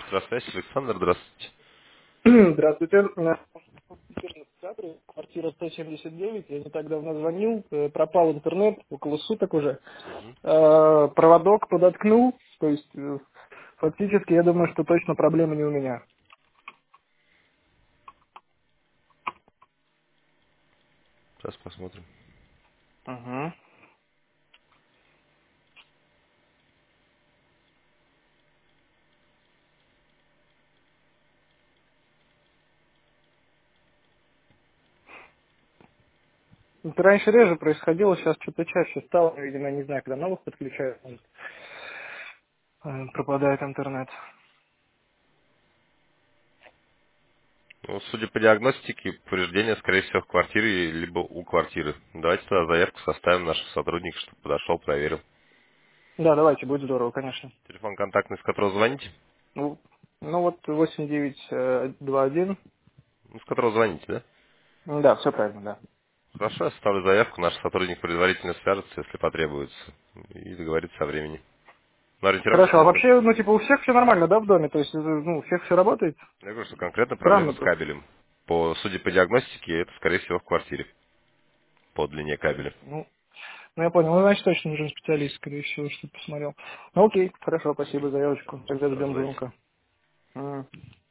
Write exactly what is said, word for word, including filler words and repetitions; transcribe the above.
Здравствуйте, Александр, здравствуйте. Здравствуйте. На четырнадцатом адрес, квартира сто семьдесят девять. Я не так давно звонил. э, Пропал интернет, около суток уже. Мгм. Э, Проводок подоткнул. То есть, э, фактически, я думаю, что точно проблема не у меня. Сейчас посмотрим. Угу. Это раньше реже происходило, сейчас что-то чаще стало. Видимо, я не знаю, когда новых подключают, может, э, пропадает интернет. Ну, судя по диагностике, повреждение, скорее всего, в квартире, либо у квартиры. Давайте тогда заявку составим наших сотрудников, чтобы подошел, проверил. Да, давайте, будет здорово, конечно. Телефон контактный, с которого звоните? Ну, ну вот восемь девять два один. Ну, с которого звоните, да? Да, все правильно, да. Хорошо, я составлю заявку, наш сотрудник предварительно свяжется, если потребуется, и договорится о времени. Мы ориентировочно Хорошо, а на то. вообще, ну, типа, у всех все нормально, да, в доме? То есть, э, ну, у всех все работает? Я говорю, что конкретно проблема Странно с просто. кабелем. По, судя по диагностике, это, скорее всего, в квартире, по длине кабеля. Ну, ну, я понял. Ну, значит, точно нужен специалист, скорее всего, что посмотрел. Ну, окей, хорошо, спасибо за заявочку. Тогда ждем Ожидайте. звонка. М.